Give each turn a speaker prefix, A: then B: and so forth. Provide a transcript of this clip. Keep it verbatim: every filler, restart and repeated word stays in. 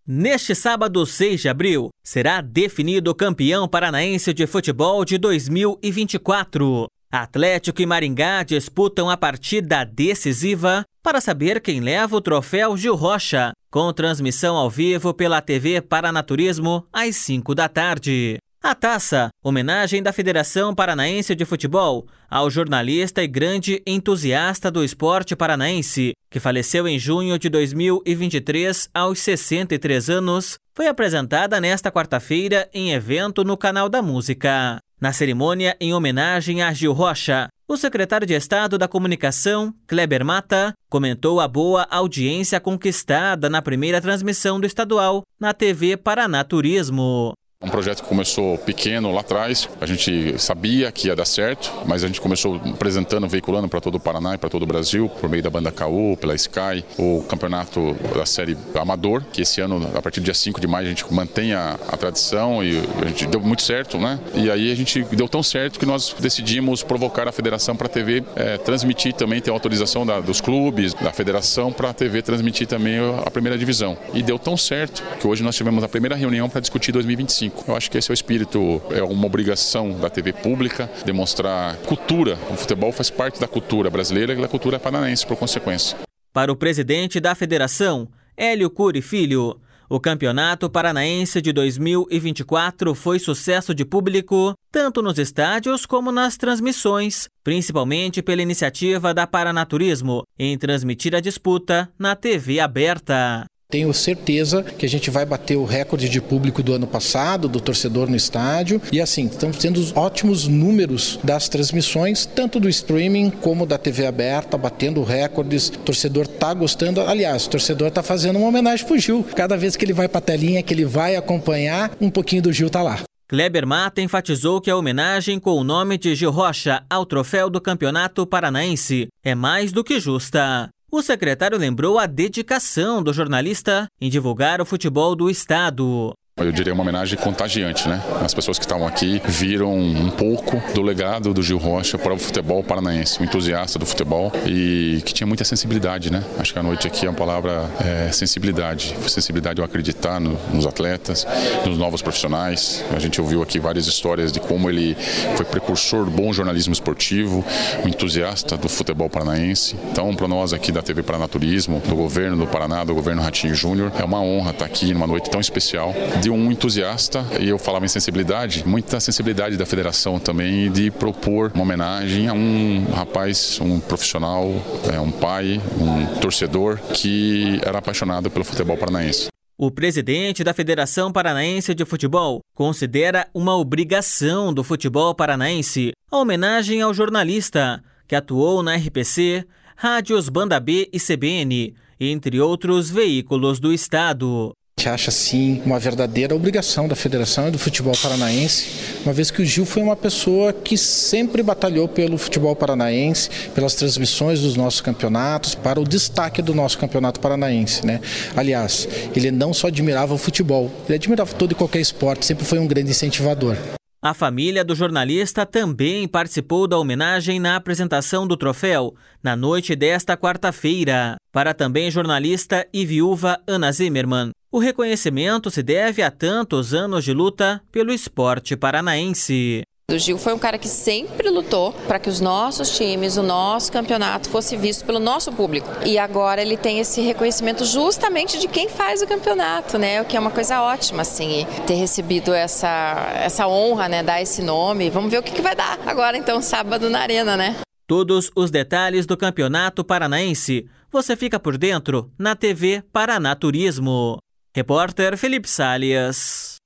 A: Neste sábado, seis de abril, será definido o campeão paranaense de futebol de dois mil e vinte e quatro. Atlético e Maringá disputam a partida decisiva para saber quem leva o troféu Gil Rocha, com transmissão ao vivo pela T V Paranaturismo às cinco da tarde. A taça, homenagem da Federação Paranaense de Futebol ao jornalista e grande entusiasta do esporte paranaense, que faleceu em junho de dois mil e vinte e três aos sessenta e três anos, foi apresentada nesta quarta-feira em evento no Canal da Música. Na cerimônia em homenagem a Gil Rocha, o secretário de Estado da Comunicação, Kleber Mata, comentou a boa audiência conquistada na primeira transmissão do estadual na T V Paranaturismo.
B: Um projeto que começou pequeno lá atrás, a gente sabia que ia dar certo, mas a gente começou apresentando, veiculando para todo o Paraná e para todo o Brasil, por meio da banda K U, pela Sky, o campeonato da série Amador, que esse ano, a partir do dia cinco de maio, a gente mantém a, a tradição e a gente deu muito certo, né? E aí a gente deu tão certo que nós decidimos provocar a federação para a T V é, transmitir também, ter autorização da, dos clubes, da federação para a T V transmitir também a primeira divisão. E deu tão certo que hoje nós tivemos a primeira reunião para discutir dois mil e vinte e cinco. Eu acho que esse é o espírito, é uma obrigação da T V pública, demonstrar cultura. O futebol faz parte da cultura brasileira e da cultura paranaense, por consequência.
A: Para o presidente da federação, Hélio Cury Filho, o Campeonato Paranaense de dois mil e vinte e quatro foi sucesso de público, tanto nos estádios como nas transmissões, principalmente pela iniciativa da Paranaturismo em transmitir a disputa na T V aberta.
C: Tenho certeza que a gente vai bater o recorde de público do ano passado, do torcedor no estádio. E assim, estamos tendo ótimos números das transmissões, tanto do streaming como da T V aberta, batendo recordes. O torcedor está gostando. Aliás, o torcedor está fazendo uma homenagem para o Gil. Cada vez que ele vai para a telinha, que ele vai acompanhar, um pouquinho do Gil está lá.
A: Kleber Mata enfatizou que a homenagem com o nome de Gil Rocha ao troféu do Campeonato Paranaense é mais do que justa. O secretário lembrou a dedicação do jornalista em divulgar o futebol do estado.
B: Eu diria uma homenagem contagiante, né? As pessoas que estavam aqui viram um pouco do legado do Gil Rocha para o futebol paranaense, um entusiasta do futebol e que tinha muita sensibilidade, né? Acho que a noite aqui é uma palavra é, sensibilidade. Sensibilidade ao acreditar no, nos atletas, nos novos profissionais. A gente ouviu aqui várias histórias de como ele foi precursor do bom jornalismo esportivo, um entusiasta do futebol paranaense. Então, para nós aqui da T V Paranaturismo, do governo do Paraná, do governo Ratinho Júnior, é uma honra estar aqui numa noite tão especial de um entusiasta, e eu falava em sensibilidade, muita sensibilidade da federação também de propor uma homenagem a um rapaz, um profissional, um pai, um torcedor que era apaixonado pelo futebol paranaense.
A: O presidente da Federação Paranaense de Futebol considera uma obrigação do futebol paranaense a homenagem ao jornalista que atuou na R P C, Rádios Banda B e C B N, entre outros veículos do estado.
C: A gente acha, sim, uma verdadeira obrigação da Federação e do futebol paranaense, uma vez que o Gil foi uma pessoa que sempre batalhou pelo futebol paranaense, pelas transmissões dos nossos campeonatos, para o destaque do nosso campeonato paranaense, né? Aliás, ele não só admirava o futebol, ele admirava todo e qualquer esporte, sempre foi um grande incentivador.
A: A família do jornalista também participou da homenagem na apresentação do troféu, na noite desta quarta-feira. Para também jornalista e viúva Ana Zimmermann, o reconhecimento se deve a tantos anos de luta pelo esporte paranaense.
D: O Gil foi um cara que sempre lutou para que os nossos times, o nosso campeonato fosse visto pelo nosso público. E agora ele tem esse reconhecimento justamente de quem faz o campeonato, né? O que é uma coisa ótima, assim, ter recebido essa, essa honra, né? Dar esse nome. Vamos ver o que, que vai dar agora, então, sábado na Arena, né?
A: Todos os detalhes do Campeonato Paranaense você fica por dentro na T V Paranaturismo. Repórter Felipe Salles.